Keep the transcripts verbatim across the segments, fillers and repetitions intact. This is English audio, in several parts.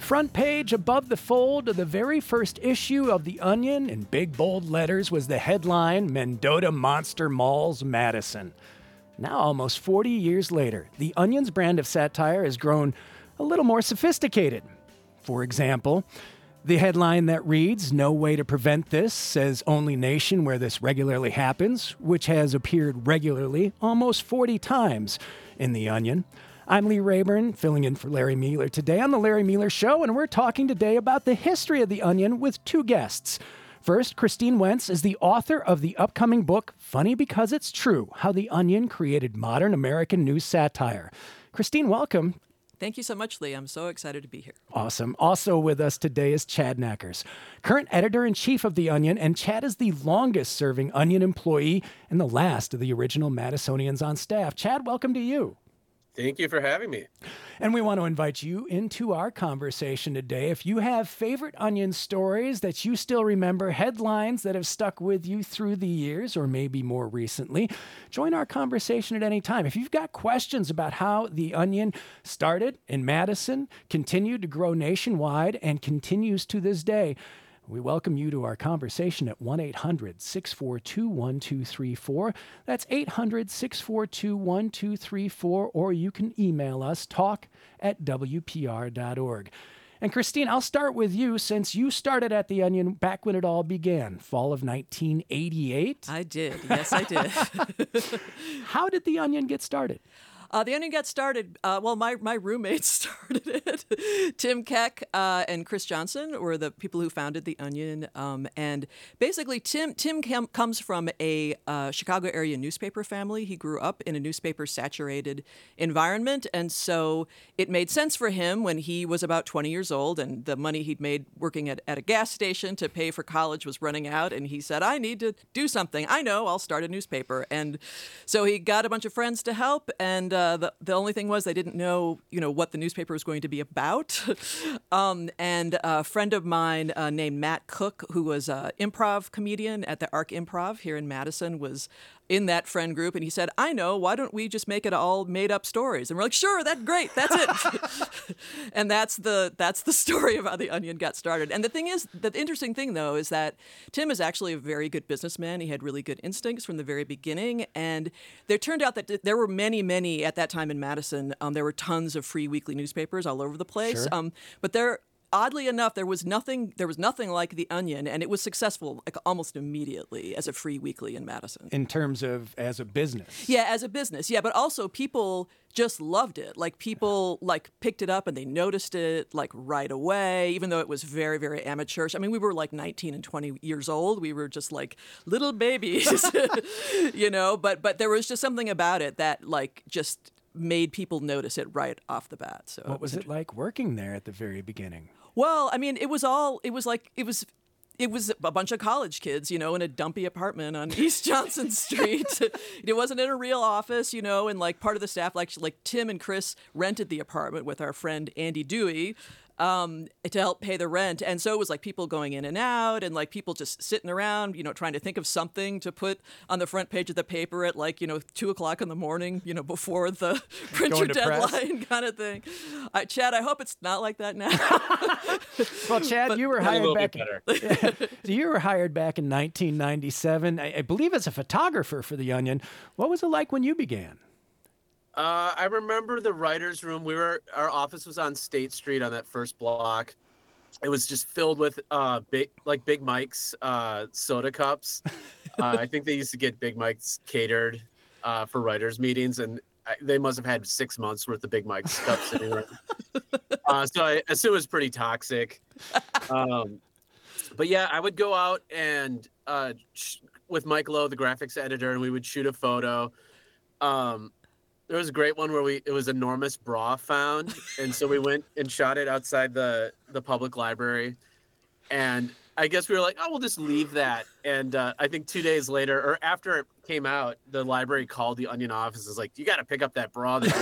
Front page above the fold of the very first issue of The Onion in big bold letters was the headline, Mendota Monster Mauls Madison. Now, almost forty years later, The Onion's brand of satire has grown a little more sophisticated. For example, the headline that reads, "No way to prevent this, says only nation where this regularly happens," which has appeared regularly almost forty times in The Onion. I'm Lee Rayburn, filling in for Larry Mueller today on The Larry Mueller Show, and we're talking today about the history of The Onion with two guests. First, Christine Wentz is the author of the upcoming book, Funny Because It's True, How The Onion Created Modern American News Satire. Christine, welcome. Thank you so much, Lee. I'm so excited to be here. Awesome. Also with us today is Chad Nackers, current editor-in-chief of The Onion, and Chad is the longest-serving Onion employee and the last of the original Madisonians on staff. Chad, welcome to you. Thank you for having me. And we want to invite you into our conversation today. If you have favorite Onion stories that you still remember, headlines that have stuck with you through the years or maybe more recently, join our conversation at any time. If you've got questions about how The Onion started in Madison, continued to grow nationwide, and continues to this day, we welcome you to our conversation at one eight hundred six four two one two three four. That's eight hundred six four two one two three four, or you can email us, talk at W P R dot org. And Christine, I'll start with you since you started at The Onion back when it all began, fall of nineteen eighty-eight. I did. Yes, I did. How did The Onion get started? Uh, the Onion got started, uh, well, my, my roommates started it. Tim Keck uh, and Chris Johnson were the people who founded The Onion. Um, and basically, Tim Tim com- comes from a uh, Chicago area newspaper family. He grew up in a newspaper-saturated environment. And so it made sense for him when he was about twenty years old and the money he'd made working at, at a gas station to pay for college was running out. And he said, I need to do something. I know, I'll start a newspaper. And so he got a bunch of friends to help, and Uh, the, the only thing was they didn't know, you know, what the newspaper was going to be about. um, and a friend of mine uh, named Matt Cook, who was an improv comedian at the Arc Improv here in Madison, was in that friend group. And he said, I know, why don't we just make it all made up stories? And we're like, sure, that's great. That's it. And that's the that's the story of how The Onion got started. And the thing is, the interesting thing, though, is that Tim is actually a very good businessman. He had really good instincts from the very beginning. And there turned out that there were many, many at that time in Madison. Um, there were tons of free weekly newspapers all over the place. Sure. Um, but there Oddly enough, there was nothing. There was nothing like The Onion, and it was successful like almost immediately as a free weekly in Madison. In terms of as a business? Yeah, as a business. Yeah, but also people just loved it. Like people like picked it up and they noticed it like right away, even though it was very, very amateurish. I mean, we were like nineteen and twenty years old. We were just like little babies, you know. But but there was just something about it that like just made people notice it right off the bat. So what was it like working there at the very beginning? Well, I mean, it was all, it was like, it was, it was a bunch of college kids, you know, in a dumpy apartment on East Johnson Street. It wasn't in a real office, you know, and like part of the staff, like, like Tim and Chris rented the apartment with our friend Andy Dewey um, to help pay the rent. And so it was like people going in and out and like people just sitting around, you know, trying to think of something to put on the front page of the paper at like, you know, two o'clock in the morning, you know, before the printer deadline kind of thing. Uh, Chad, I hope it's not like that now. Well, Chad, but, you were hired back. Better. Yeah, so you were hired back in nineteen ninety-seven, I, I believe, as a photographer for The Onion. What was it like when you began? Uh, I remember the writer's room. We were our office was on State Street on that first block. It was just filled with uh, big like Big Mike's uh, soda cups. uh, I think they used to get Big Mike's catered uh, for writers' meetings, and I, they must have had six months worth of Big Mike's cups sitting around. Uh, so I assume it was pretty toxic. Um, but yeah, I would go out and uh, sh- with Mike Lowe, the graphics editor, and we would shoot a photo. Um, There was a great one where we it was enormous bra found, and so we went and shot it outside the the public library, and I guess we were like, oh, we'll just leave that. And uh, I think two days later, or after it came out, the library called the Onion office. Is like, you got to pick up that bra. That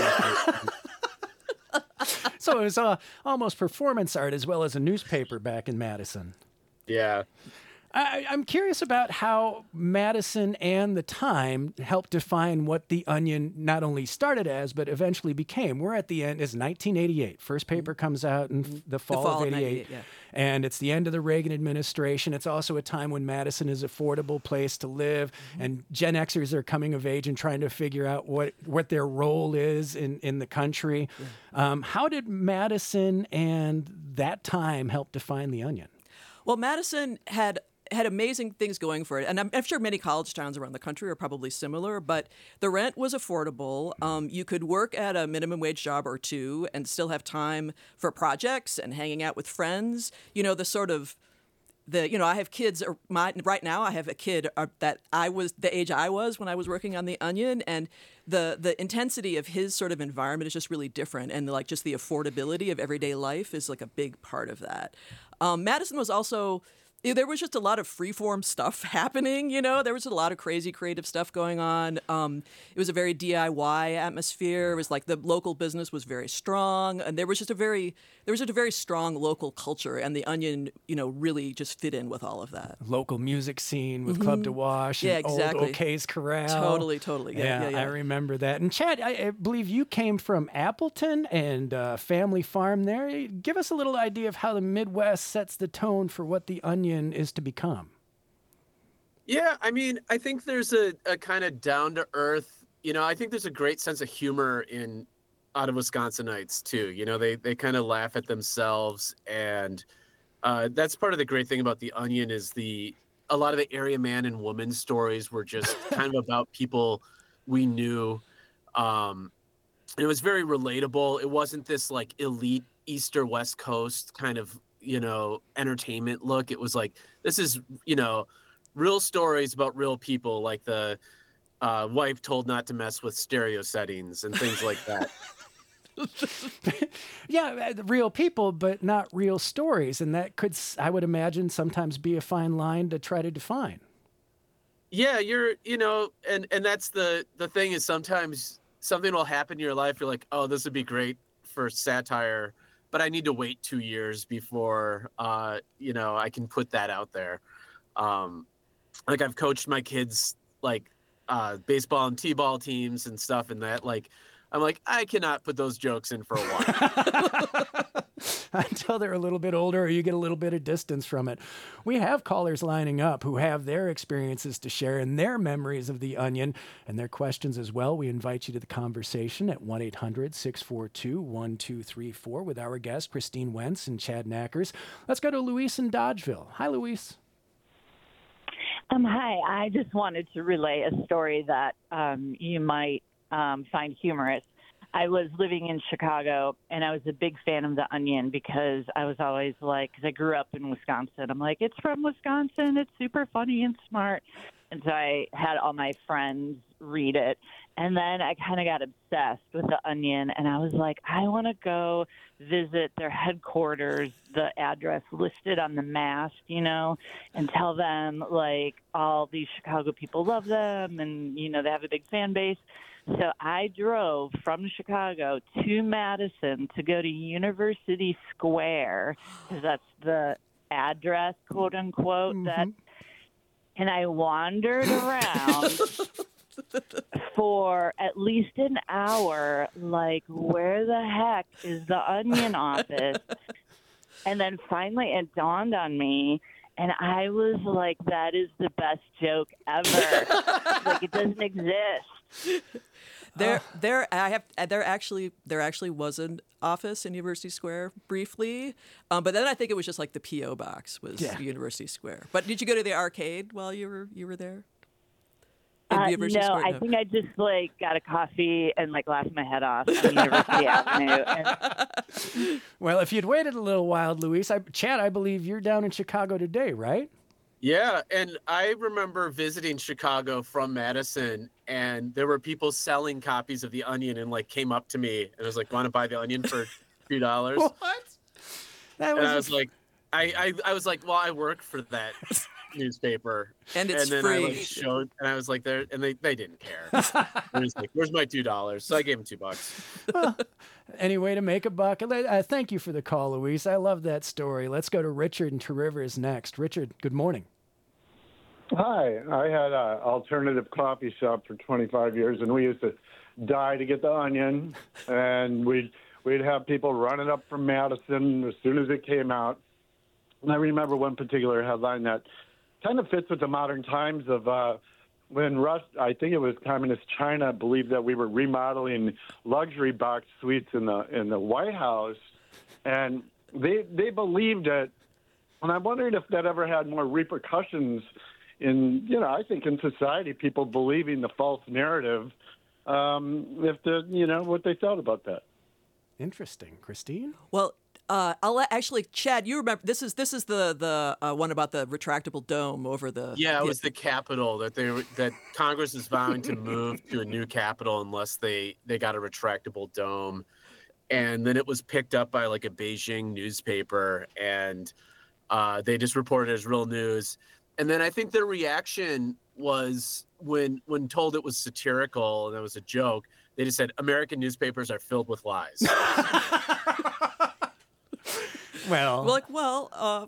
you So it was uh, almost performance art as well as a newspaper back in Madison. yeah. I, I'm curious about how Madison and the Time helped define what the Onion not only started as, but eventually became. We're at the end. It's nineteen eighty-eight. First paper comes out in f- the fall, the fall of of eighty-eight. ninety-eight, yeah. And it's the end of the Reagan administration. It's also a time when Madison is an affordable place to live, Mm-hmm. and Gen Xers are coming of age and trying to figure out what, what their role is in, in the country. Yeah. Um, how did Madison and that time help define the Onion? Well, Madison had had amazing things going for it, and I'm, I'm sure many college towns around the country are probably similar. But the rent was affordable. Um, you could work at a minimum wage job or two and still have time for projects and hanging out with friends. You know, the sort of the you know I have kids. uh, My, right now, I have a kid uh, that I was the age I was when I was working on the Onion, and the the intensity of his sort of environment is just really different, and like just the affordability of everyday life is like a big part of that. Um, Madison was also. There was just a lot of freeform stuff happening, you know. There was a lot of crazy creative stuff going on. Um, it was a very D I Y atmosphere. It was like the local business was very strong, and there was just a very there was just a very strong local culture. And the Onion, you know, really just fit in with all of that. Local music scene with Club de Wash and Yeah, exactly. old O'Kay's Corral. Totally, totally. Yeah, yeah, yeah. I remember that. And Chad, I, I believe you came from Appleton and uh, family farm there. Give us a little idea of how the Midwest sets the tone for what the Onion is to become. Yeah, I mean, I think there's a, a kind of down to earth, you know, I think there's a great sense of humor in out of Wisconsinites too. You know, they they kind of laugh at themselves, and uh, that's part of the great thing about the Onion is the a lot of the area man and woman stories were just kind of about people we knew. Um, and it was very relatable. It wasn't this like elite East or West Coast kind of, you know, entertainment look. It was like, this is, you know, real stories about real people, like the uh, wife told not to mess with stereo settings and things like that. Yeah, uh, real people, but not real stories. And that could, I would imagine, sometimes be a fine line to try to define. Yeah, you're, you know, and, and that's the, the thing is sometimes something will happen in your life. You're like, oh, this would be great for satire, but I need to wait two years before, uh, you know, I can put that out there. Um, like I've coached my kids, like uh, baseball and t-ball teams and stuff, and that, like, I'm like, I cannot put those jokes in for a while. Until they're a little bit older or you get a little bit of distance from it. We have callers lining up who have their experiences to share and their memories of the Onion and their questions as well. We invite you to the conversation at one eight hundred six four two one two three four with our guests, Christine Wentz and Chad Knackers. Let's go to Luis in Dodgeville. Hi, Luis. Um, hi, I just wanted to relay a story that um, you might um, find humorous. I was living in Chicago, and I was a big fan of The Onion because I was always like, because I grew up in Wisconsin, I'm like, it's from Wisconsin, it's super funny and smart. And so I had all my friends read it. And then I kind of got obsessed with The Onion, and I was like, I want to go visit their headquarters, the address listed on the mast, you know, and tell them, like, all these Chicago people love them, and, you know, they have a big fan base. So I drove from Chicago to Madison to go to University Square, because that's the address, quote unquote, mm-hmm. that, and I wandered around for at least an hour, like, where the heck is the Onion office? And then finally it dawned on me, and I was like, that is the best joke ever. Like, it doesn't exist. There, there, I have. There actually, there actually was an office in University Square briefly, um, but then I think it was just like the P O box was yeah. University Square. But did you go to the arcade while you were you were there? Uh, no, Square? I no, think I just like got a coffee and like laughed my head off on University Avenue. And... Well, if you'd waited a little while, Luis, I, Chad, I believe you're down in Chicago today, right? Yeah, and I remember visiting Chicago from Madison, and there were people selling copies of The Onion, and like came up to me and was like, "Want to buy The Onion for two dollars?" What? That was and I was f- like, I, I I was like, well, I work for that newspaper, and it's and then free. I like showed, and I was like, there, and they, they didn't care. It was like, where's my two dollars? So I gave them two bucks. Well, any way to make a buck. Uh, thank you for the call, Luis. I love that story. Let's go to Richard in Two Rivers next. Richard, good morning. Hi, I had an alternative coffee shop for twenty-five years, and we used to die to get the Onion, and we'd we'd have people running up from Madison as soon as it came out. And I remember one particular headline that kind of fits with the modern times of uh, when Rus I think it was Communist China, believed that we were remodeling luxury box suites in the in the White House, and they they believed it. And I'm wondering if that ever had more repercussions in, you know, I think in society, people believing the false narrative, um, if the, you know, what they thought about that. Interesting. Christine? Well, uh, I'll let- actually, Chad, you remember this is this is the the uh, one about the retractable dome over the. Yeah, it was the Capitol that they were- that Congress is vowing to move to a new Capitol unless they they got a retractable dome, and then it was picked up by like a Beijing newspaper, and uh, they just reported it as real news. And then I think their reaction was when when told it was satirical and it was a joke, they just said American newspapers are filled with lies. Well, We're like, well, uh,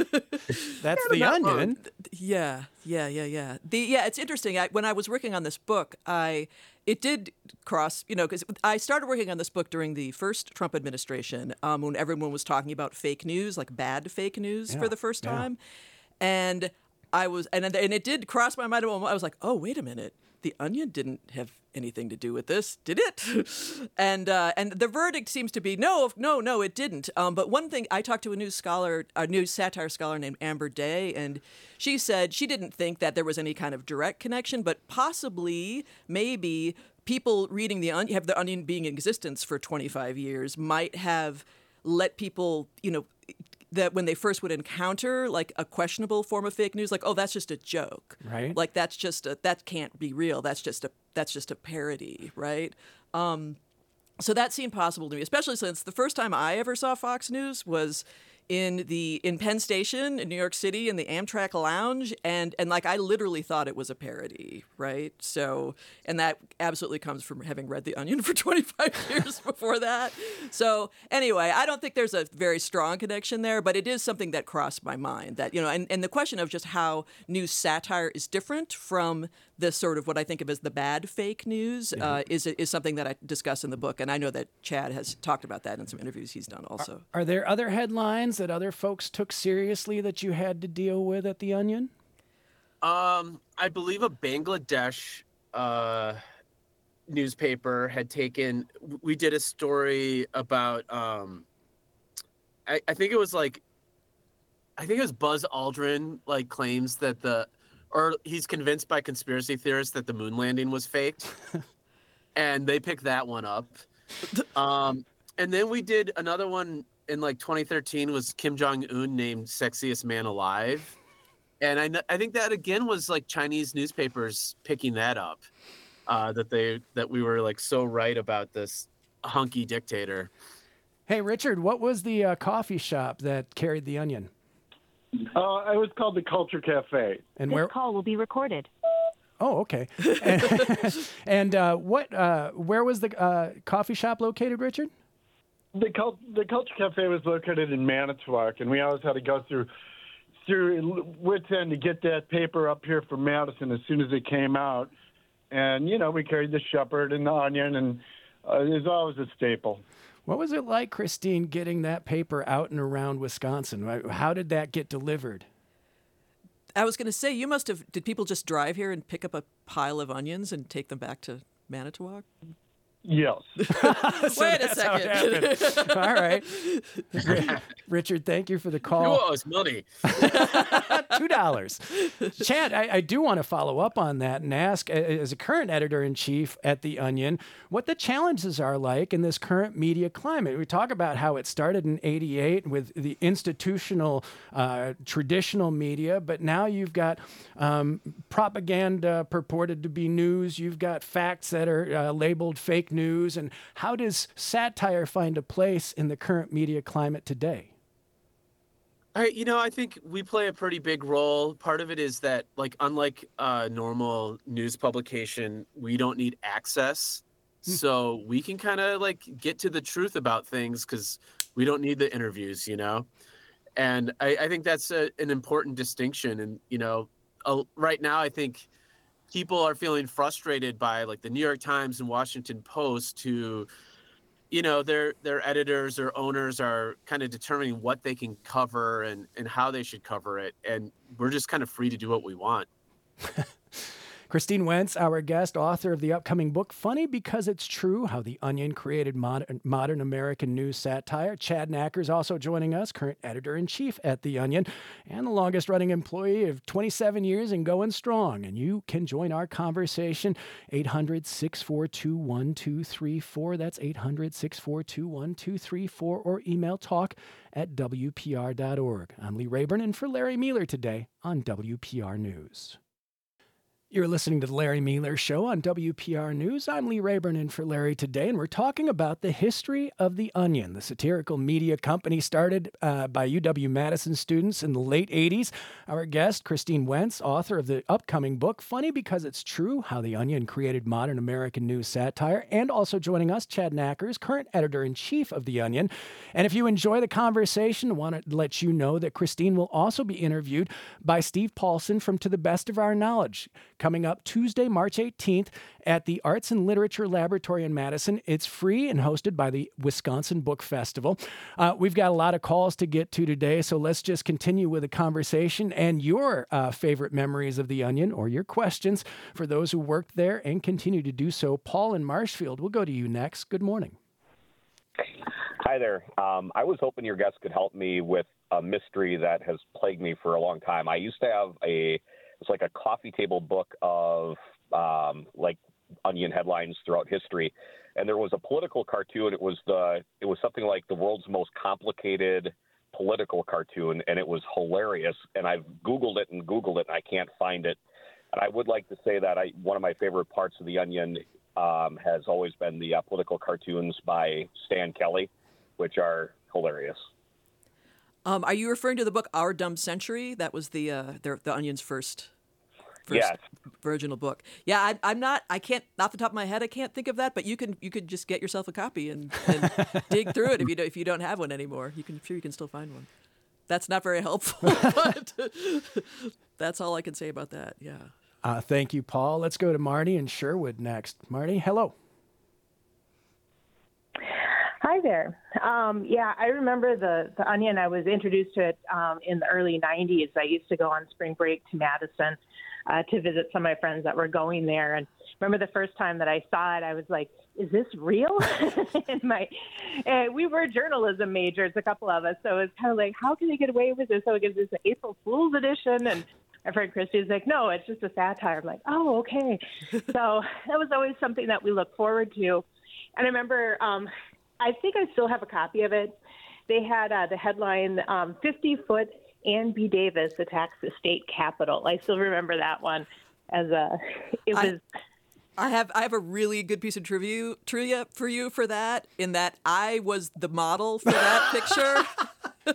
that's the Onion. yeah, yeah, yeah, yeah. The yeah, it's interesting. I, when I was working on this book, I it did cross, you know, because I started working on this book during the first Trump administration, um, when everyone was talking about fake news, like bad fake news, Yeah, for the first yeah. time, and I was, and and it did cross my mind. I was like, oh, wait a minute. The Onion didn't have anything to do with this, did it? and uh, and the verdict seems to be no, no, no, it didn't. Um, but one thing, I talked to a news scholar, a news satire scholar named Amber Day, and she said she didn't think that there was any kind of direct connection, but possibly, maybe people reading the Onion, have the Onion being in existence for twenty-five years, might have let people, you know, that when they first would encounter like a questionable form of fake news, like, oh, that's just a joke, Right. Like that's just a, that can't be real. That's just a that's just a parody, right? Um, so that seemed possible to me, especially since the first time I ever saw Fox News was in the in Penn Station in New York City in the Amtrak lounge, and and like I literally thought it was a parody, right? So, and that absolutely comes from having read The Onion for twenty-five years before that. So anyway, I don't think there's a very strong connection there, but it is something that crossed my mind that, you know, and, and the question of just how news satire is different from this sort of what I think of as the bad fake news uh, is is something that I discuss in the book, and I know that Chad has talked about that in some interviews he's done also. Are there other headlines that other folks took seriously that you had to deal with at the Onion? Um, I believe a Bangladesh uh, newspaper had taken. We did a story about. Um, I, I think it was like. I think it was Buzz Aldrin like claims that the, or he's convinced by conspiracy theorists that the moon landing was faked, and they picked that one up. Um, and then we did another one in like twenty thirteen was Kim Jong Un named sexiest man alive. And I, kn- I think that again was like Chinese newspapers picking that up, uh, that they that we were like so right about this hunky dictator. Hey, Richard, what was the uh, coffee shop that carried the Onion? Uh, it was called the Culture Cafe. And This where? call will be recorded. Oh, okay. And, and uh, what? Uh, where was the uh, coffee shop located, Richard? The, cult, the Culture Cafe was located in Manitowoc, and we always had to go through through wits end to get that paper up here from Madison as soon as it came out. And, you know, we carried the Shepherd and the Onion, and uh, it was always a staple. What was it like, Christine, getting that paper out and around Wisconsin? How did that get delivered? I was going to say, you must have, did people just drive here and pick up a pile of onions and take them back to Manitowoc? Yes. Wait a That's how it second. happened. All right. Richard, thank you for the You call. owe us money. Two dollars. Chad, I, I do want to follow up on that and ask, a- as a current editor-in-chief at The Onion, what the challenges are like in this current media climate. We talk about how it started in eighty-eight with the institutional, uh, traditional media, but now you've got um, propaganda purported to be news. You've got facts that are uh, labeled fake news. And how does satire find a place in the current media climate today? I, you know, I think we play a pretty big role. Part of it is that, like, unlike a normal news publication, we don't need access. So we can kind of, like, get to the truth about things because we don't need the interviews, you know? And I, I think that's a, an important distinction. And, you know, uh, right now, I think people are feeling frustrated by like the New York Times and Washington Post, who, you know, their their editors or owners are kind of determining what they can cover and, and how they should cover it. And we're just kind of free to do what we want. Christine Wentz, our guest, author of the upcoming book, Funny Because It's True, How the Onion Created Modern, modern American News Satire. Chad Nackers also joining us, current editor-in-chief at The Onion, and the longest-running employee of twenty-seven years and going strong. And you can join our conversation, eight hundred, six four two, one two three four. That's eight hundred, six four two, one two three four, or email talk at W P R dot org. I'm Lee Rayburn, and for Larry Mealer today on W P R News. You're listening to the Larry Mealer Show on W P R News. I'm Lee Rayburn in for Larry today, and we're talking about the history of The Onion, the satirical media company started uh, by U W-Madison students in the late eighties. Our guest, Christine Wentz, author of the upcoming book, Funny Because It's True, How the Onion Created Modern American News Satire, and also joining us, Chad Nackers, current editor-in-chief of The Onion. And if you enjoy the conversation, I want to let you know that Christine will also be interviewed by Steve Paulson from To the Best of Our Knowledge, coming up Tuesday, March eighteenth at the Arts and Literature Laboratory in Madison. It's free and hosted by the Wisconsin Book Festival. Uh, we've got a lot of calls to get to today, so let's just continue with the conversation and your uh, favorite memories of The Onion or your questions for those who worked there and continue to do so. Paul in Marshfield, we'll go to you next. Good morning. Hi there. Um, I was hoping your guest could help me with a mystery that has plagued me for a long time. I used to have a It's like a coffee table book of um, like Onion headlines throughout history, and there was a political cartoon. It was the it was something like the world's most complicated political cartoon, and it was hilarious. And I've Googled it and Googled it, and I can't find it. And I would like to say that I one of my favorite parts of the Onion um, has always been the uh, political cartoons by Stan Kelly, which are hilarious. Um, are you referring to the book Our Dumb Century? That was the uh, the, the Onion's first, first yes. original book. Yeah, I, I'm not. I can't. Off the top of my head, I can't think of that. But you can. You could just get yourself a copy and, and dig through it if you do, if you don't have one anymore. You can. I'm sure you can still find one. That's not very helpful, but that's all I can say about that. Yeah. Uh, thank you, Paul. Let's go to Marty in Sherwood next. Marty, hello. Hi there. Um, yeah, I remember the, the Onion. I was introduced to it um, in the early nineties. I used to go on spring break to Madison uh, to visit some of my friends that were going there. And remember the first time that I saw it, I was like, is this real? and my, and we were journalism majors, a couple of us. So it was kind of like, how can they get away with this? So it gives this an April Fool's edition. And my friend Christy was like, no, it's just a satire. I'm like, oh, okay. So that was always something that we look forward to. And I remember, um, I think I still have a copy of it. They had uh, the headline, um, fifty-foot Ann B. Davis attacks the state capitol. I still remember that one as a, it was. I, I have I have a really good piece of trivia, trivia for you for that, in that I was the model for that picture.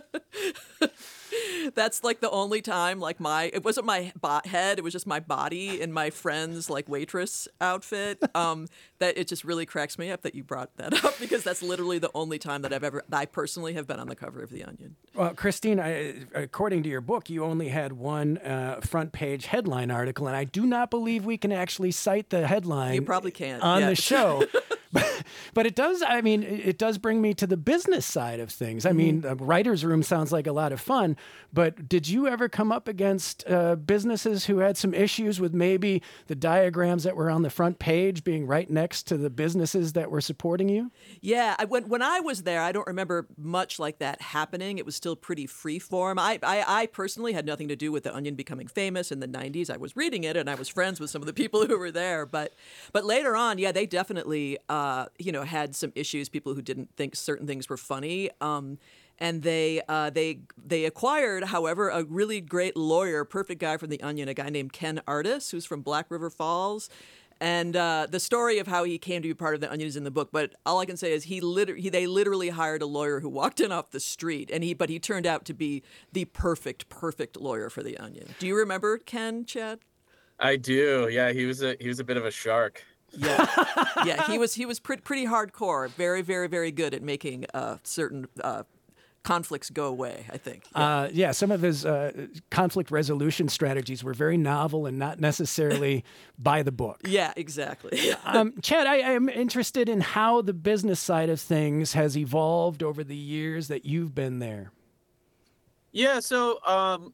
That's like the only time, like my, it wasn't my bo- head, it was just my body in my friend's like waitress outfit. Um, that it just really cracks me up that you brought that up, because that's literally the only time that I've ever, that I personally have been on the cover of The Onion. Well, Christine, I, according to your book, you only had one uh, front page headline article, and I do not believe we can actually cite the headline. You probably can't on yeah. the show. But, but it does, I mean, it does bring me to the business side of things. I mm-hmm. mean, a writer's room sounds like a lot of fun, but did you ever come up against uh, businesses who had some issues with maybe the diagrams that were on the front page being right next to the businesses that were supporting you? Yeah, I, when when I was there, I don't remember much like that happening. It was still pretty free form. I, I, I personally had nothing to do with The Onion becoming famous in the nineties. I was reading it, and I was friends with some of the people who were there. But but later on, yeah, they definitely uh, you know had some issues. People who didn't think certain things were funny. Um, And they uh, they they acquired, however, a really great lawyer, perfect guy from The Onion, a guy named Ken Artis, who's from Black River Falls. And uh, the story of how he came to be part of The Onion is in the book. But all I can say is he, liter- he they literally hired a lawyer who walked in off the street, and he but he turned out to be the perfect, perfect lawyer for The Onion. Do you remember Ken, Chad? I do. Yeah, he was a he was a bit of a shark. Yeah, yeah, he was he was pretty pretty hardcore. Very, very, very good at making uh, certain. Uh, conflicts go away, I think. Yeah, uh, yeah some of his uh, conflict resolution strategies were very novel and not necessarily by the book. Yeah, exactly. um, Chad, I, I am interested in how the business side of things has evolved over the years that you've been there. Yeah, so um,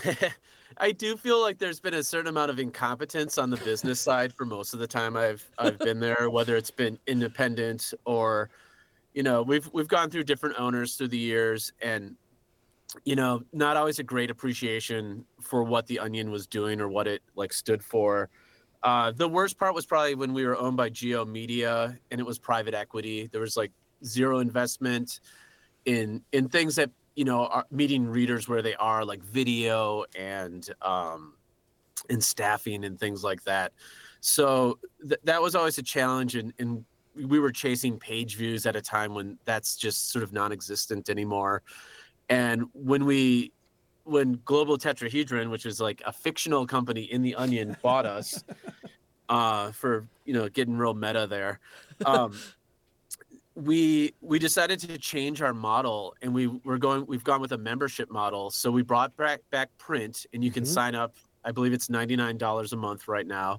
I do feel like there's been a certain amount of incompetence on the business side for most of the time I've I've been there, whether it's been independent or, you know, we've we've gone through different owners through the years, and, you know, not always a great appreciation for what the Onion was doing or what it like stood for. Uh, the worst part was probably when we were owned by Geo Media and it was private equity. There was like zero investment in in things that, you know, are meeting readers where they are, like video and um, and staffing and things like that. So th- that was always a challenge, and, and we were chasing page views at a time when that's just sort of non-existent anymore. And when we, when Global Tetrahedron, which is like a fictional company in the Onion, bought us uh, for, you know, getting real meta there. Um, we we decided to change our model, and we were going we've gone with a membership model. So we brought back back print, and you can mm-hmm. sign up. I believe it's ninety-nine dollars a month right now,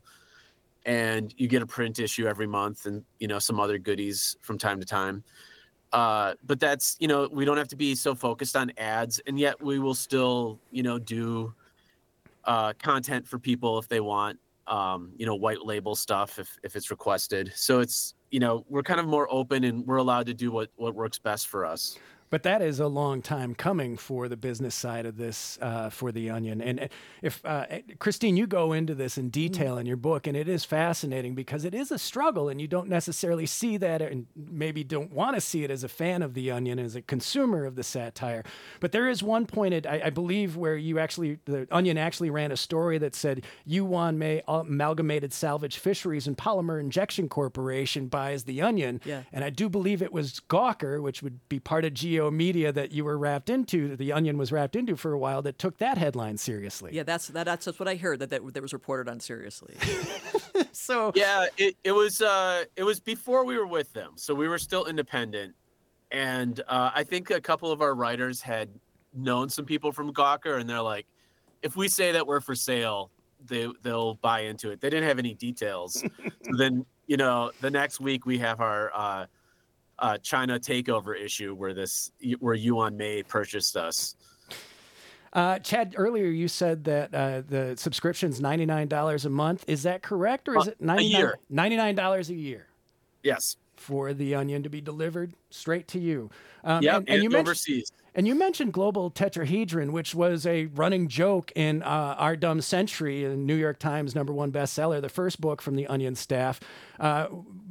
and you get a print issue every month, and, you know, some other goodies from time to time. Uh, but that's, you know, we don't have to be so focused on ads, and yet we will still, you know, do uh, content for people if they want, um, you know, white label stuff if if it's requested. So it's, you know, we're kind of more open, and we're allowed to do what, what works best for us. But that is a long time coming for the business side of this, uh, for the Onion. And if, uh, Christine, you go into this in detail in your book, and it is fascinating because it is a struggle, and you don't necessarily see that, and maybe don't want to see it as a fan of the Onion, as a consumer of the satire. But there is one point, I, I believe, where you actually, the Onion actually ran a story that said Yuan May Amalgamated Salvage Fisheries and Polymer Injection Corporation buys the Onion. Yeah. And I do believe it was Gawker, which would be part of Geo Media that you were wrapped into, that the Onion was wrapped into for a while, that took that headline seriously. Yeah, that's that, that's, that's what I heard, that, that that was reported on seriously. So yeah, it, it was uh, it was before we were with them, so we were still independent, and uh, I think a couple of our writers had known some people from Gawker, and they're like, if we say that we're for sale, they they'll buy into it. They didn't have any details. So then, you know, the next week we have our uh, Uh, China takeover issue where this where Yuan May purchased us. Uh, Chad, earlier you said that uh, the subscription's ninety-nine dollars a month. Is that correct, or is it ninety-nine, a year? ninety-nine dollars a year? Yes. For the Onion to be delivered straight to you. Um, yeah, and, and you overseas. And you mentioned Global Tetrahedron, which was a running joke in uh, Our Dumb Century, a New York Times number one bestseller, the first book from the Onion staff. Uh,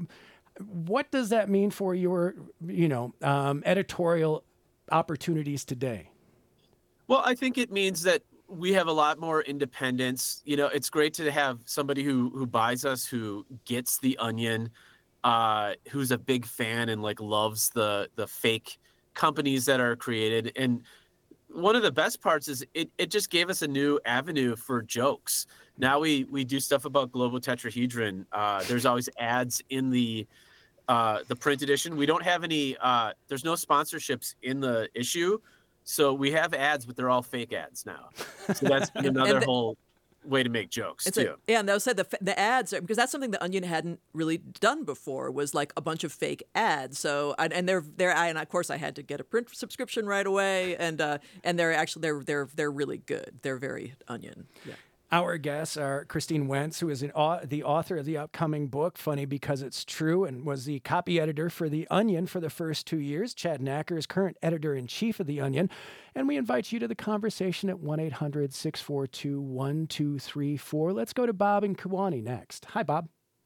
What does that mean for your, you know, um, editorial opportunities today? Well, I think it means that we have a lot more independence. You know, it's great to have somebody who who buys us, who gets the Onion, uh, who's a big fan and like loves the the fake companies that are created. And one of the best parts is it it just gave us a new avenue for jokes. Now we we do stuff about Global Tetrahedron. Uh, there's always ads in the uh, the print edition. We don't have any. Uh, there's no sponsorships in the issue, so we have ads, but they're all fake ads now. So that's another the, whole way to make jokes it's too. A, yeah, and those said the the ads are, because that's something the Onion hadn't really done before, was like a bunch of fake ads. So and, and they're they're and of course I had to get a print subscription right away, and uh, and they're actually they're they're they're really good. They're very Onion. Yeah. Our guests are Christine Wentz, who is an, uh, the author of the upcoming book, Funny Because It's True, and was the copy editor for The Onion for the first two years. Chad Nacker is current editor-in-chief of The Onion. And we invite you to the conversation at one eight hundred six four two one two three four. Let's go to Bob in Kewanee next. Hi, Bob.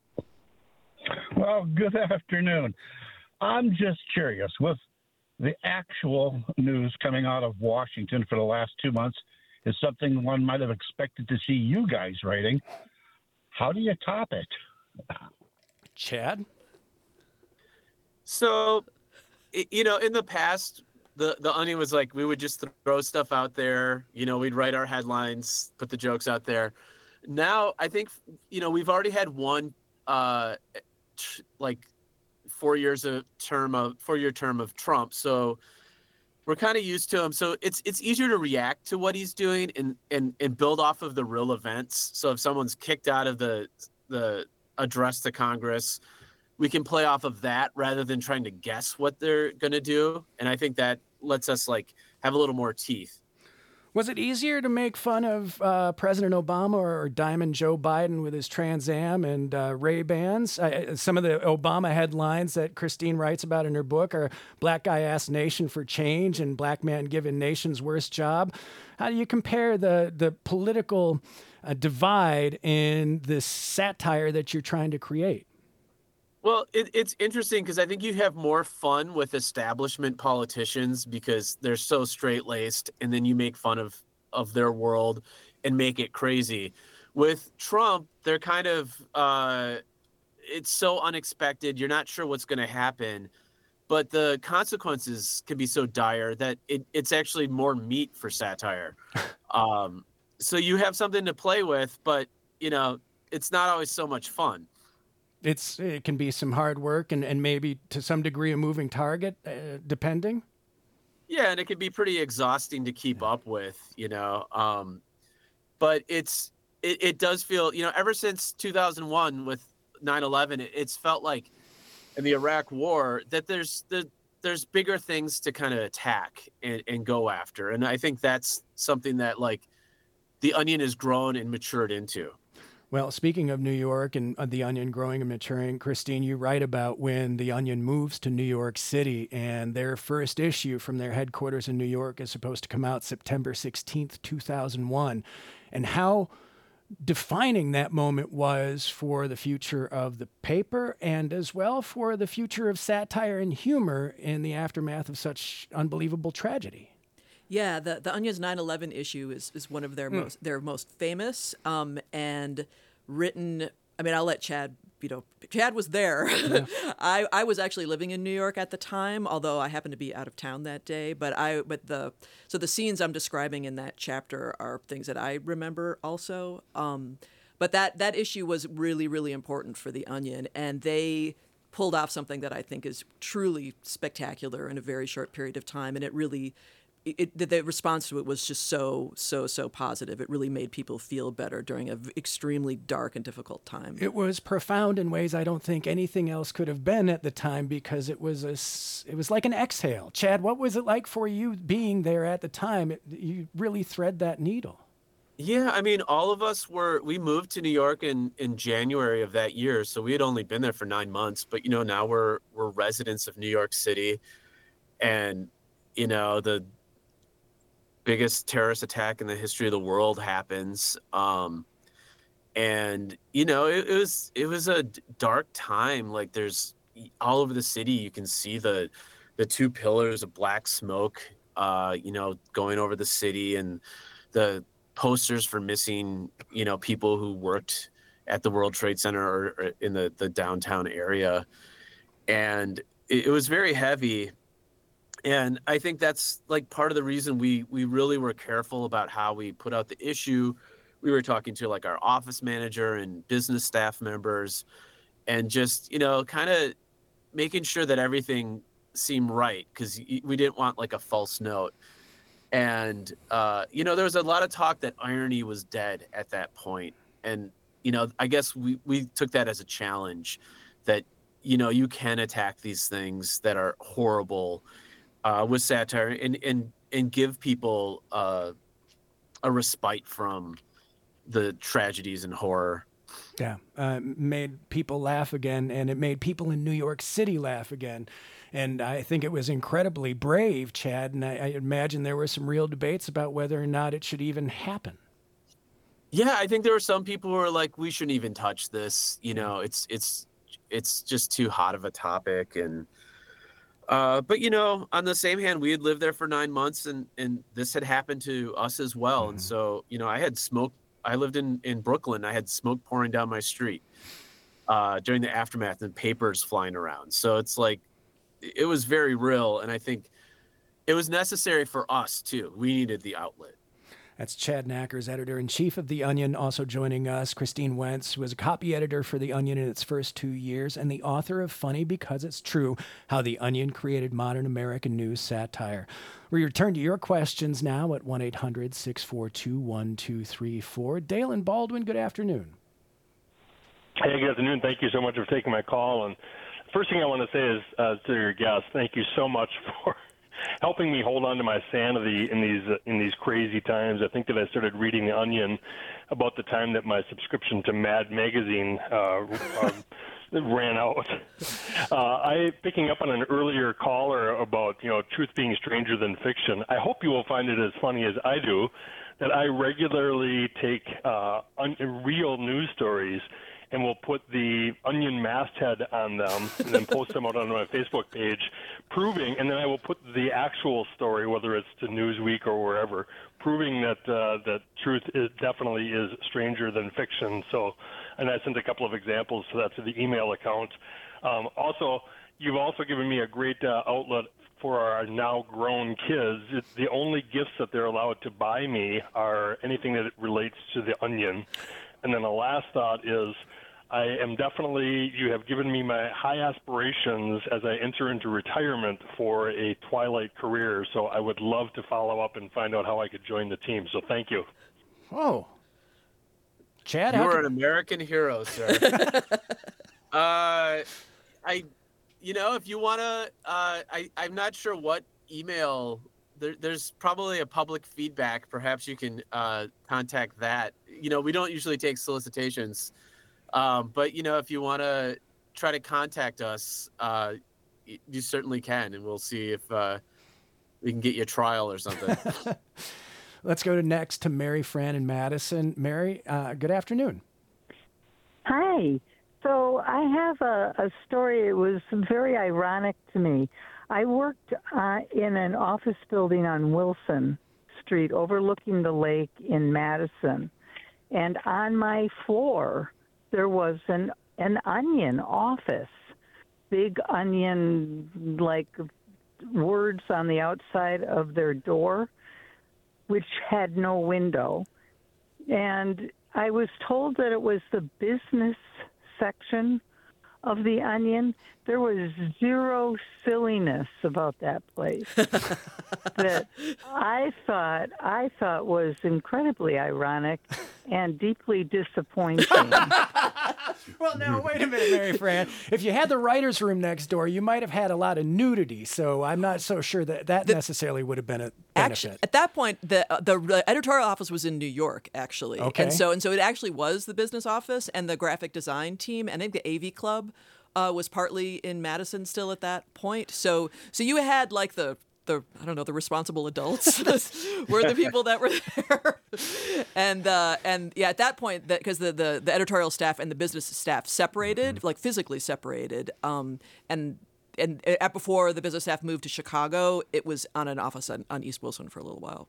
Well, good afternoon. I'm just curious, with the actual news coming out of Washington for the last two months, is something one might have expected to see you guys writing. How do you top it? Chad? So, you know, in the past, the, the Onion was like, we would just throw stuff out there. You know, we'd write our headlines, put the jokes out there. Now, I think, you know, we've already had one, uh, tr- like, four years of term of, four-year term of Trump. So, we're kind of used to him, so it's it's easier to react to what he's doing and and and build off of the real events. So if someone's kicked out of the the address to Congress, we can play off of that rather than trying to guess what they're going to do. And I think that lets us like have a little more teeth. Was it easier to make fun of uh, President Obama or Diamond Joe Biden with his Trans Am and uh, Ray-Bans? Uh, some of the Obama headlines that Christine writes about in her book are Black Guy Asked Nation for Change and Black Man Given Nation's Worst Job. How do you compare the, the political uh, divide in this satire that you're trying to create? Well, it, it's interesting because I think you have more fun with establishment politicians because they're so straight-laced, and then you make fun of, of their world and make it crazy. With Trump, they're kind of uh, it's so unexpected. You're not sure what's going to happen, but the consequences can be so dire that it, it's actually more meat for satire. um, so you have something to play with, but you know it's not always so much fun. It's it can be some hard work and, and maybe to some degree a moving target, uh, depending. Yeah, and it can be pretty exhausting to keep up with, you know. Um, but it's it, it does feel, you know, ever since two thousand one with nine eleven, it, it's felt like in the Iraq War that there's the there's bigger things to kind of attack and, and go after, and I think that's something that like the Onion has grown and matured into. Well, speaking of New York and uh, The Onion growing and maturing, Christine, you write about when The Onion moves to New York City, and their first issue from their headquarters in New York is supposed to come out September sixteenth, two thousand one, and how defining that moment was for the future of the paper and as well for the future of satire and humor in the aftermath of such unbelievable tragedy. Yeah, the the Onion's nine eleven issue is, is one of their mm. most their most famous um, and written. I mean, I'll let Chad. You know, Chad was there. Yeah. I I was actually living in New York at the time, although I happened to be out of town that day. But I but the so the scenes I'm describing in that chapter are things that I remember also. Um, but that that issue was really really important for the Onion, and they pulled off something that I think is truly spectacular in a very short period of time, and it really. It, the, the response to it was just so, so, so positive. It really made people feel better during an extremely dark and difficult time. It was profound in ways I don't think anything else could have been at the time because it was a, it was like an exhale. Chad, what was it like for you being there at the time? It, you really thread that needle. Yeah, I mean, all of us were, we moved to New York in, in January of that year. So we had only been there for nine months, but, you know, now we're, we're residents of New York City. And, you know, the biggest terrorist attack in the history of the world happens. Um, and, you know, it, it was, it was a dark time. Like there's all over the city, you can see the, the two pillars of black smoke, uh, you know, going over the city and the posters for missing, you know, people who worked at the World Trade Center or, or in the, the downtown area. And it, it was very heavy. And I think that's like part of the reason we we really were careful about how we put out the issue. We were talking to like our office manager and business staff members and just, you know, kind of making sure that everything seemed right because we didn't want like a false note. And, uh, you know, there was a lot of talk that irony was dead at that point. And, you know, I guess we, we took that as a challenge that, you know, you can attack these things that are horrible Uh, with satire and, and, and give people uh, a respite from the tragedies and horror. Yeah, uh, made people laugh again, and it made people in New York City laugh again. And I think it was incredibly brave, Chad, and I, I imagine there were some real debates about whether or not it should even happen. Yeah, I think there were some people who were like, we shouldn't even touch this. You know, it's it's it's just too hot of a topic. And Uh, but, you know, on the same hand, we had lived there for nine months and, and this had happened to us as well. Mm-hmm. And so, you know, I had smoke. I lived in, in Brooklyn. I had smoke pouring down my street uh, during the aftermath and papers flying around. So it's like it was very real. And I think it was necessary for us, too. We needed the outlet. That's Chad Nackers, editor-in-chief of The Onion. Also joining us, Christine Wentz, who was a copy editor for The Onion in its first two years and the author of Funny Because It's True, How The Onion Created Modern American News Satire. We return to your questions now at one eight hundred six four two one two three four. Dale and Baldwin, good afternoon. Hey, good afternoon. Thank you so much for taking my call. And first thing I want to say is uh, to your guest, thank you so much for helping me hold on to my sanity in these uh, in these crazy times. I think that I started reading The Onion about the time that my subscription to Mad Magazine uh, uh, ran out. Uh, I picking up on an earlier caller about you know truth being stranger than fiction. I hope you will find it as funny as I do, that I regularly take uh, un- real news stories and we'll put the Onion masthead on them and then post them out on my Facebook page, proving, and then I will put the actual story, whether it's to Newsweek or wherever, proving that uh, that truth is, definitely is stranger than fiction. So, and I sent a couple of examples to that to the email account. Um, also, you've also given me a great uh, outlet for our now grown kids. It's the only gifts that they're allowed to buy me are anything that relates to the Onion. And then the last thought is, I am definitely, you have given me my high aspirations as I enter into retirement for a twilight career. So I would love to follow up and find out how I could join the team. So thank you. Oh, Chad, you how are can... an American hero, sir. uh, I, you know, if you want to, uh, I, I'm not sure what email. There, there's probably a public feedback. Perhaps you can uh, contact that. You know, we don't usually take solicitations, um, but you know, if you want to try to contact us, uh, you certainly can, and we'll see if uh, we can get you a trial or something. Let's go to next to Mary Fran in Madison. Mary, uh, good afternoon. Hi. So I have a, a story. It was very ironic to me. I worked uh, in an office building on Wilson Street overlooking the lake in Madison. And on my floor, there was an, an Onion office, big Onion, like words on the outside of their door, which had no window. And I was told that it was the business section of the Onion. There was zero silliness about that place that I thought I thought was incredibly ironic and deeply disappointing. Well, now, wait a minute, Mary Fran. If you had the writer's room next door, you might have had a lot of nudity, so I'm not so sure that that the, necessarily would have been a benefit. Actually, at that point, the, uh, the editorial office was in New York, actually. Okay. And so, and so it actually was the business office and the graphic design team, and I think the A V Club uh, was partly in Madison still at that point. So, so you had like the the I don't know the responsible adults were the people that were there, and uh, and yeah, at that point, because the, the the editorial staff and the business staff separated, mm-hmm. like physically separated, um, and and at, before the business staff moved to Chicago, it was on an office on, on East Wilson for a little while.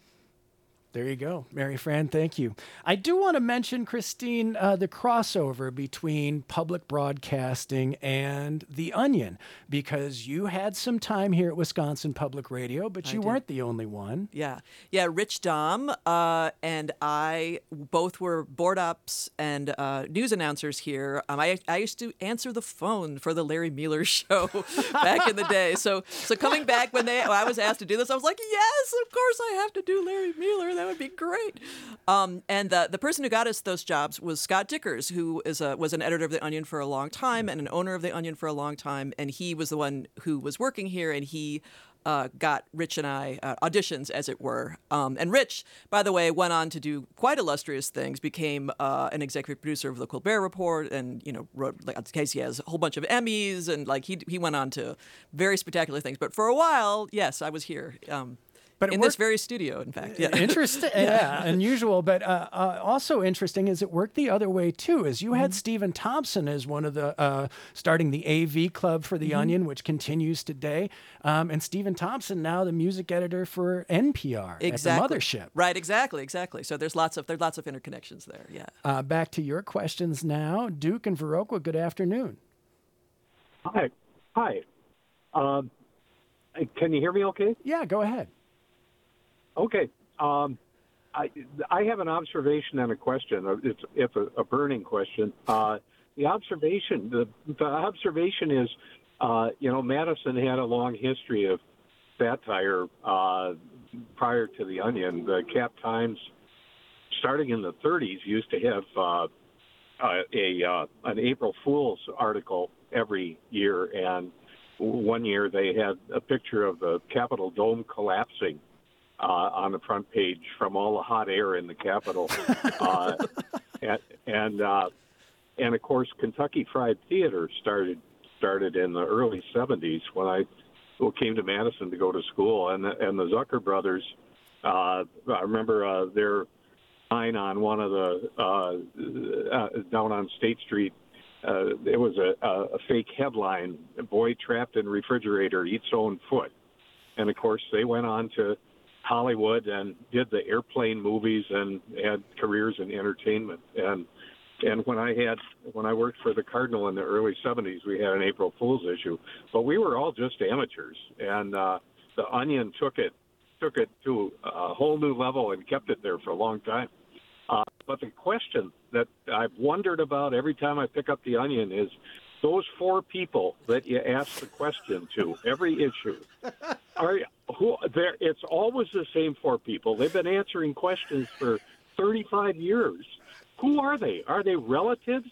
There you go. Mary Fran, thank you. I do want to mention, Christine, uh, the crossover between public broadcasting and The Onion, because you had some time here at Wisconsin Public Radio, but you weren't the only one. Yeah. Yeah, Rich Dahm uh, and I both were board ops and uh, news announcers here. Um, I, I used to answer the phone for the Larry Mueller show back in the day. So so coming back when, they, when I was asked to do this, I was like, yes, of course I have to do Larry Mueller. That would be great. Um, and the, the person who got us those jobs was Scott Dickers, who is a, was an editor of The Onion for a long time and an owner of The Onion for a long time. And he was the one who was working here, and he uh, got Rich and I uh, auditions, as it were. Um, and Rich, by the way, went on to do quite illustrious things, became uh, an executive producer of The Colbert Report, and, you know, wrote, like, in case he has a whole bunch of Emmys, and like he he went on to very spectacular things. But for a while, yes, I was here. Um, But in worked, this very studio, in fact. Yeah. Interesting. yeah, unusual, but uh, uh, also interesting is it worked the other way, too, as you had mm-hmm. Stephen Thompson as one of the, uh, starting the A V Club for The mm-hmm. Onion, which continues today, um, and Stephen Thompson now the music editor for N P R exactly. at the Mothership. Right, exactly, exactly. So there's lots of there's lots of interconnections there, yeah. Uh, back to your questions now. Duke and Viroqua, good afternoon. Hi. Hi. Um, can you hear me okay? Yeah, go ahead. Okay. Um, I, I have an observation and a question. It's, it's a, a burning question. Uh, the observation, the, the observation is, uh, you know, Madison had a long history of satire uh, prior to the Onion. The Cap Times, starting in the thirties, used to have uh, a uh, an April Fool's article every year, and one year they had a picture of the Capitol dome collapsing Uh, on the front page from all the hot air in the Capitol, uh, and and, uh, and of course Kentucky Fried Theater started started in the early seventies when I came to Madison to go to school, and the, and the Zucker brothers. Uh, I remember uh, their sign on one of the uh, uh, down on State Street. Uh, it was a, a fake headline: "Boy trapped in refrigerator eats own foot," and of course they went on to Hollywood and did the airplane movies and had careers in entertainment. And and when I had when I worked for the Cardinal in the early seventies, we had an April Fool's issue, but we were all just amateurs. And uh, the Onion took it took it to a whole new level and kept it there for a long time. Uh, but the question that I've wondered about every time I pick up the Onion is those four people that you ask the question to every issue. Are who? There, it's always the same four people. They've been answering questions for thirty-five years. Who are they? Are they relatives?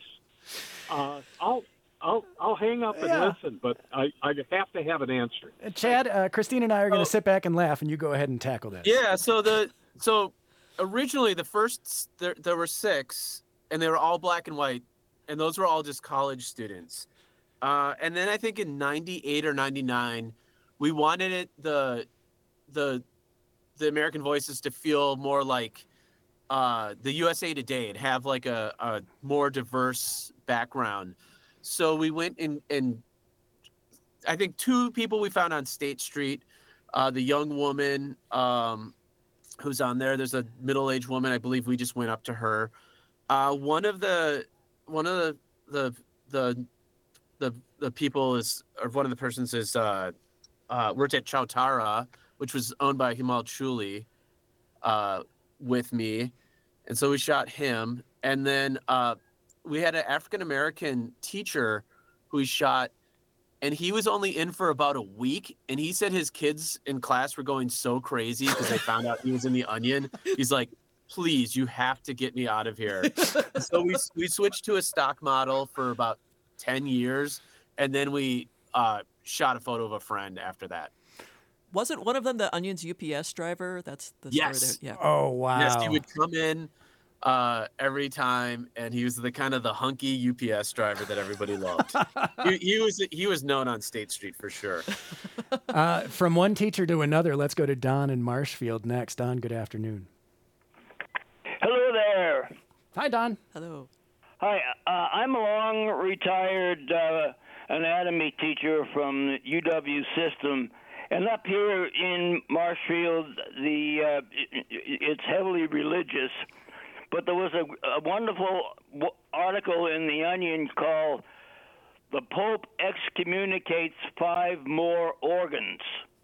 Uh, I'll I'll I'll hang up and Yeah. listen, but I I have to have an answer. Uh, Chad, uh, Christine and I are going to sit back and laugh, and you go ahead and tackle this. Yeah. So the so originally the first there there were six, and they were all black and white, and those were all just college students. Uh, and then I think in ninety-eight or ninety-nine, we wanted it the the the American Voices to feel more like uh, the U S A Today and have like a, a more diverse background. So we went and and I think two people we found on State Street, uh, the young woman um, who's on there. There's a middle-aged woman. I believe we just went up to her. Uh, one of the one of the the the the, the people is or one of the persons is uh, uh, worked at Chowtara, which was owned by Himal Chuli, uh, with me, and so we shot him. And then uh, we had an African American teacher who we shot, and he was only in for about a week. And he said his kids in class were going so crazy because they found out he was in the Onion. He's like, "Please, you have to get me out of here." So we we switched to a stock model for about ten years, and then we uh, shot a photo of a friend after that. Wasn't one of them the Onion's U P S driver? That's the Yes. story there. Yeah. Oh, wow. Yes, he would come in uh, every time, and he was the kind of the hunky U P S driver that everybody loved. he, he was he was known on State Street for sure. Uh, from one teacher to another, let's go to Don in Marshfield next. Don, good afternoon. Hello there. Hi, Don. Hello. Hi, uh, I'm a long retired uh, anatomy teacher from the U W system, and up here in Marshfield, the uh, it, it's heavily religious. But there was a, a wonderful w- article in the Onion called "The Pope Excommunicates Five More Organs."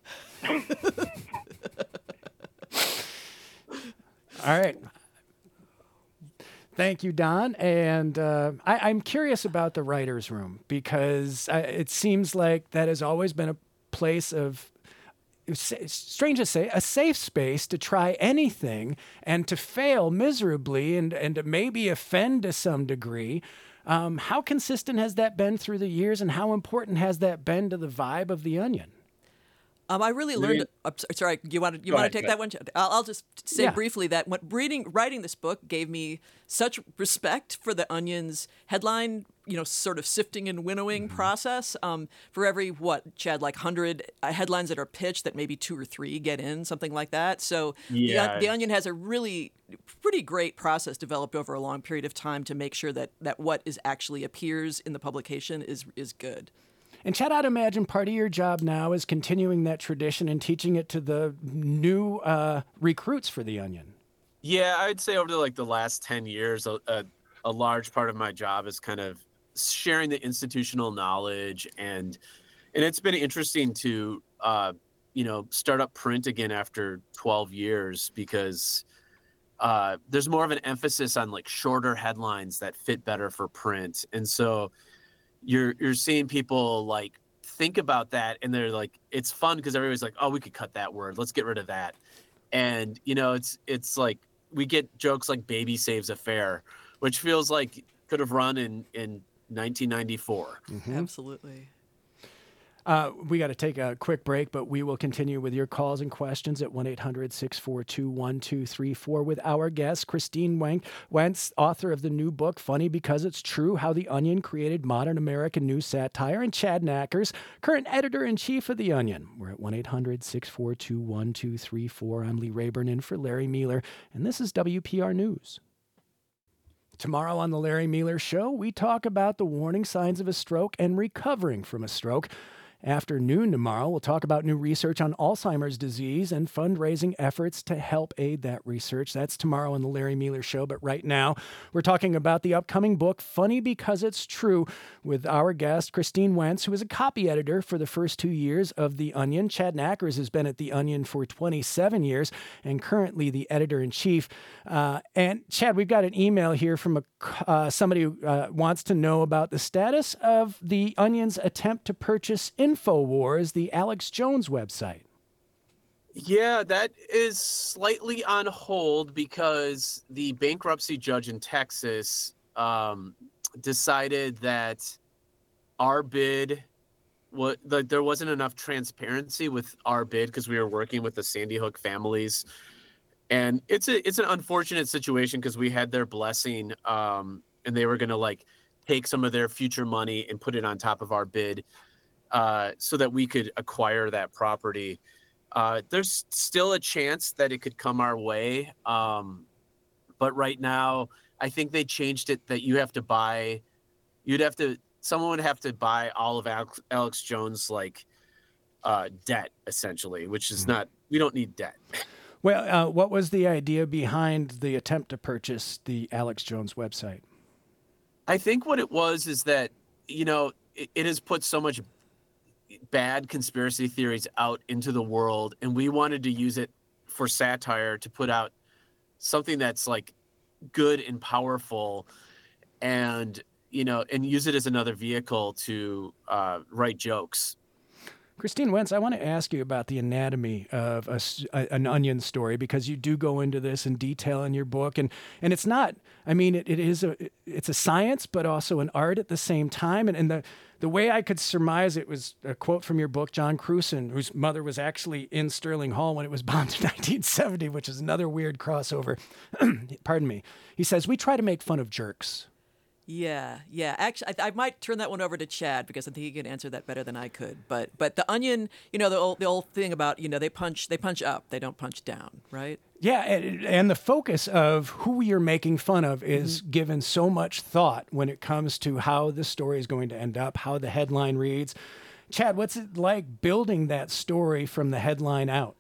All right. Thank you, Don. And uh, I, I'm curious about the writer's room because I, it seems like that has always been a place of, it's strange to say, a safe space to try anything and to fail miserably and, and to maybe offend to some degree. Um, how consistent has that been through the years, and how important has that been to the vibe of The Onion? Um, I really learned. I'm sorry, you want to you Go want ahead, to take go that ahead. one? Chad? I'll, I'll just say Yeah. briefly that what reading writing this book gave me such respect for the Onion's headline, you know, sort of sifting and winnowing Mm-hmm. process. Um, for every what, Chad, like hundred uh, headlines that are pitched, that maybe two or three get in, something like that. So Yeah. the, the Onion has a really pretty great process developed over a long period of time to make sure that that what is actually appears in the publication is is good. And Chad, I'd imagine part of your job now is continuing that tradition and teaching it to the new uh, recruits for The Onion. Yeah, I'd say over the, like the last ten years, a, a, a large part of my job is kind of sharing the institutional knowledge, and and it's been interesting to uh, you know start up print again after twelve years because uh, there's more of an emphasis on like shorter headlines that fit better for print. And so you're you're seeing people like think about that, and they're like, it's fun because everybody's like, oh, we could cut that word, let's get rid of that. And you know, it's it's like we get jokes like baby saves affair, which feels like could have run in in nineteen ninety-four. Mm-hmm. Absolutely. Uh, we got to take a quick break, but we will continue with your calls and questions at one eight hundred six four two one two three four with our guest, Christine Wentz, author of the new book, Funny Because It's True, How the Onion Created Modern American News Satire, and Chad Nackers, current editor-in-chief of The Onion. We're at one eight hundred six four two one two three four. I'm Lee Rayburn in for Larry Mealer, and this is W P R News. Tomorrow on the Larry Mealer Show, we talk about the warning signs of a stroke and recovering from a stroke. After noon tomorrow, we'll talk about new research on Alzheimer's disease and fundraising efforts to help aid that research. That's tomorrow on the Larry Mealer Show. But right now, we're talking about the upcoming book, Funny Because It's True, with our guest, Christine Wentz, who is a copy editor for the first two years of The Onion. Chad Nackers has been at The Onion for twenty-seven years and currently the editor-in-chief. Uh, and Chad, we've got an email here from a, uh, somebody who uh, wants to know about the status of The Onion's attempt to purchase InfoWars, the Alex Jones website. Yeah, that is slightly on hold because the bankruptcy judge in Texas um, decided that our bid, what like there wasn't enough transparency with our bid because we were working with the Sandy Hook families, and it's a it's an unfortunate situation because we had their blessing, um, and they were going to like take some of their future money and put it on top of our bid. Uh, so that we could acquire that property. Uh, there's still a chance that it could come our way. Um, but right now, I think they changed it that you have to buy, you'd have to, someone would have to buy all of Alex, Alex Jones' like uh, debt, essentially, which is not, we don't need debt. Well, uh, what was the idea behind the attempt to purchase the Alex Jones website? I think what it was is that, you know, it, it has put so much bad conspiracy theories out into the world, and we wanted to use it for satire to put out something that's like good and powerful, and you know, and use it as another vehicle to uh, write jokes. Christine Wentz, I want to ask you about the anatomy of a, a, an Onion story, because you do go into this in detail in your book, and and it's not, I mean, it, it is a it's a science, but also an art at the same time, and and the the way I could surmise it was a quote from your book, John Cruson, whose mother was actually in Sterling Hall when it was bombed in nineteen seventy, which is another weird crossover. Pardon me. He says, "We try to make fun of jerks." Yeah, yeah. Actually, I, I might turn that one over to Chad because I think he can answer that better than I could. But but the Onion, you know, the old the old thing about, you know, they punch they punch up, they don't punch down, right? Yeah, and, and the focus of who you're making fun of is mm-hmm. given so much thought when it comes to how the story is going to end up, how the headline reads. Chad, what's it like building that story from the headline out?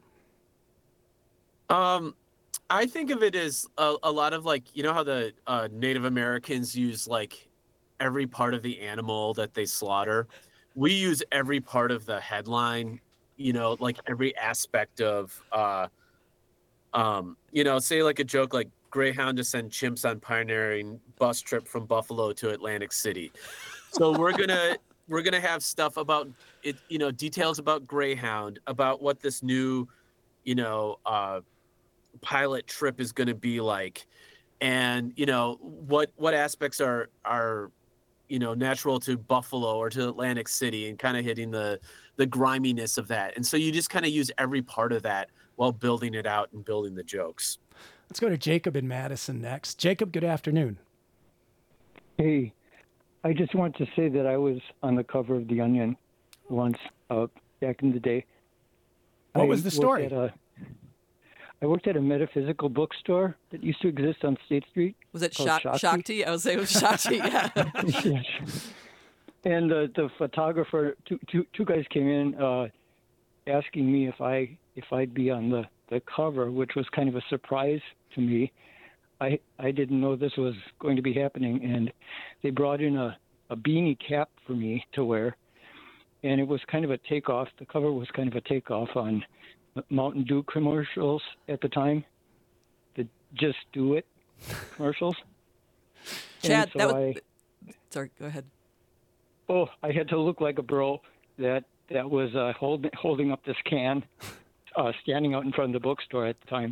Um. I think of it as a, a lot of like, you know how the uh, Native Americans use like every part of the animal that they slaughter. We use every part of the headline, you know, like every aspect of, uh, um, you know, say like a joke like Greyhound to send chimps on pioneering bus trip from Buffalo to Atlantic City. So we're gonna we're gonna have stuff about it, you know, details about Greyhound, about what this new, you know, uh, pilot trip is going to be like, and you know what what aspects are are you know natural to Buffalo or to Atlantic City, and kind of hitting the the griminess of that. And so you just kind of use every part of that while building it out and building the jokes. Let's go to Jacob in Madison next. Jacob, good afternoon. Hey, I just want to say that I was on the cover of The Onion once uh, back in the day. What I was the story? Worked at a, I worked at a metaphysical bookstore that used to exist on State Street. Was it Shak- Shakti? Shakti? I was saying it was Shakti, yeah. Yes. And uh, the photographer, two, two, two guys came in uh, asking me if, I, if I'd be on the, the cover, which was kind of a surprise to me. I I didn't know this was going to be happening, and they brought in a, a beanie cap for me to wear, and it was kind of a takeoff. The cover was kind of a takeoff on Mountain Dew commercials at the time. The Just Do It commercials. Chad, so that was. I, Sorry, go ahead. Oh, I had to look like a bro that that was uh, holding holding up this can, uh, standing out in front of the bookstore at the time.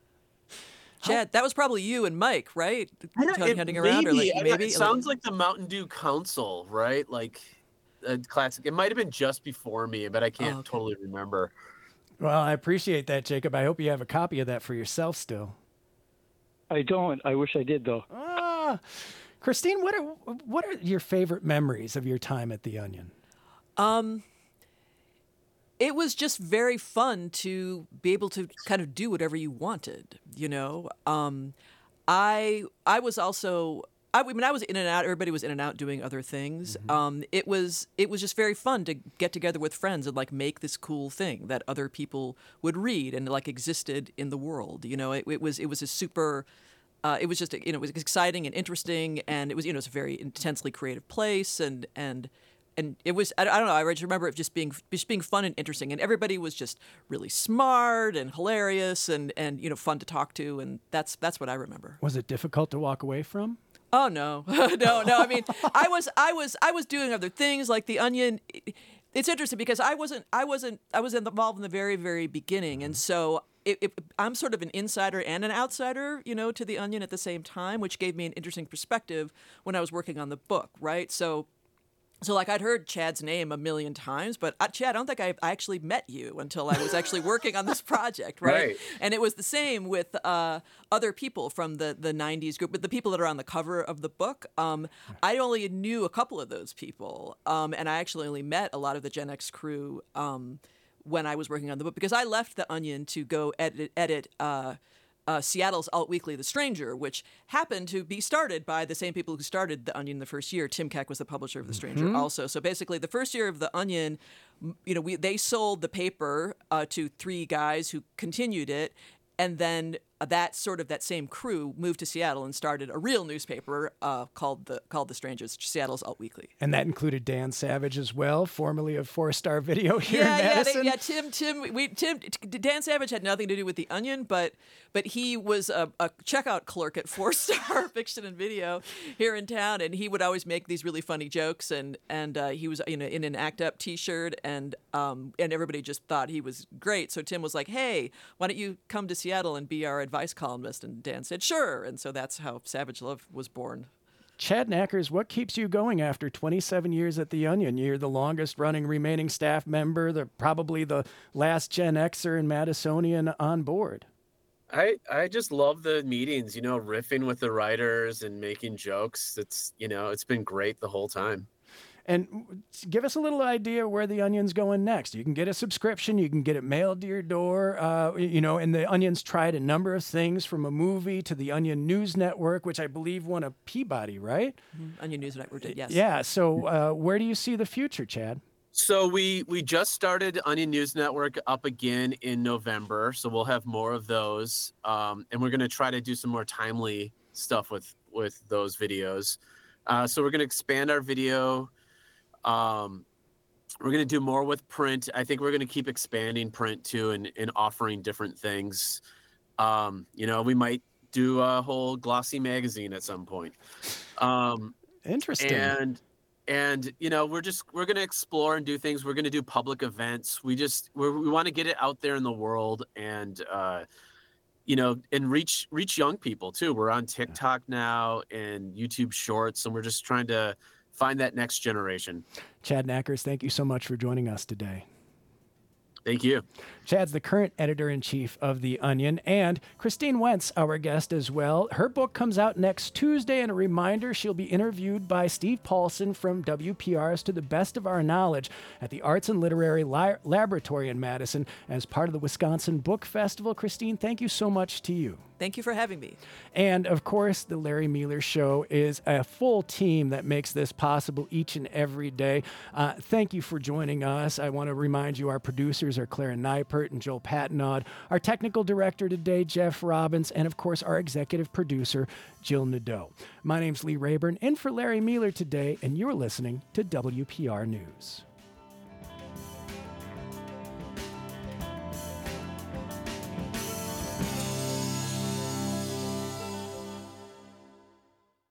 Chad, that was probably you and Mike, right? I don't- Tony it- hunting around, or maybe, like I don't- maybe. It sounds like the Mountain Dew Council, right? Like a classic. It might have been just before me, but I can't Oh, okay. totally remember. Well, I appreciate that, Jacob. I hope you have a copy of that for yourself still. I don't. I wish I did, though. Ah, Christine, what are what are your favorite memories of your time at the Onion? Um, it was just very fun to be able to kind of do whatever you wanted, you know. Um, I I was also I, I mean I was in and out. Everybody was in and out doing other things. Mm-hmm. Um, it was it was just very fun to get together with friends and like make this cool thing that other people would read and like existed in the world. You know, it, it was it was a super. Uh, it was just you know it was exciting and interesting, and it was you know it's a very intensely creative place, and and and it was I, I don't know I just remember it just being just being fun and interesting, and everybody was just really smart and hilarious, and and you know fun to talk to, and that's that's what I remember. Was it difficult to walk away from? Oh no, no, no. I mean, I was, I was, I was doing other things like the Onion. It's interesting because I wasn't, I wasn't, I was involved in the very, very beginning, and so it, it, I'm sort of an insider and an outsider, you know, to the Onion at the same time, which gave me an interesting perspective when I was working on the book, right? So. So, like, I'd heard Chad's name a million times, but uh, Chad, I don't think I, I actually met you until I was actually working on this project, right? Right. And it was the same with uh, other people from the, the nineties group, but the people that are on the cover of the book. Um, I only knew a couple of those people, um, and I actually only met a lot of the Gen X crew um, when I was working on the book, because I left The Onion to go edit, edit uh, Uh, Seattle's alt weekly, The Stranger, which happened to be started by the same people who started The Onion the first year. Tim Keck was the publisher of The Stranger Mhm. also. So basically, the first year of The Onion, m- you know, we they sold the paper uh, to three guys who continued it, and then uh, that sort of that same crew moved to Seattle and started a real newspaper uh, called the called The Stranger, Seattle's alt weekly. And that included Dan Savage as well, formerly of Four Star Video here yeah, in yeah, Madison. they, yeah. Tim, Tim, we, Tim, Dan Savage had nothing to do with the Onion, but but he was a, a checkout clerk at Four Star Fiction and Video here in town, and he would always make these really funny jokes, and and uh, he was you know in an Act Up T-shirt, and um and everybody just thought he was great. So Tim was like, "Hey, why don't you come to Seattle and be our advice columnist?" And Dan said, "Sure." And so that's how Savage Love was born. Chad Knackers, what keeps you going after twenty-seven years at the Onion? You're the longest running remaining staff member, the probably the last Gen Xer and Madisonian on board. I I just love the meetings, you know, riffing with the writers and making jokes. It's you know, it's been great the whole time. And give us a little idea where the Onion's going next. You can get a subscription, you can get it mailed to your door, uh, you know, and the Onion's tried a number of things from a movie to the Onion News Network, which I believe won a Peabody, right? Mm-hmm. Onion News Network did, yes. Yeah, so uh, where do you see the future, Chad? So we we just started Onion News Network up again in November, so we'll have more of those, um, and we're going to try to do some more timely stuff with with those videos. Uh, so we're going to expand our video. Um, we're going to do more with print. I think we're going to keep expanding print too, and, and offering different things. Um, you know, we might do a whole glossy magazine at some point. Um, Interesting. And and you know, we're just we're going to explore and do things. We're going to do public events. We just we're, we want to get it out there in the world, and uh, you know, and reach reach young people too. We're on TikTok now and YouTube Shorts, and we're just trying to find that next generation. Chad Knackers, thank you so much for joining us today. Thank you. Chad's the current editor-in-chief of The Onion, and Christine Wentz, our guest as well. Her book comes out next Tuesday, and a reminder, she'll be interviewed by Steve Paulson from W P R's To the Best of Our Knowledge at the Arts and Literary Li- Laboratory in Madison as part of the Wisconsin Book Festival. Christine, thank you so much to you. Thank you for having me. And of course, the Larry Mueller Show is a full team that makes this possible each and every day. Uh, thank you for joining us. I want to remind you our producers are Clara Neipert and Joel Patnaud, our technical director today, Jeff Robbins, and of course, our executive producer, Jill Nadeau. My name's Lee Rayburn, in for Larry Mueller today, and you're listening to W P R News.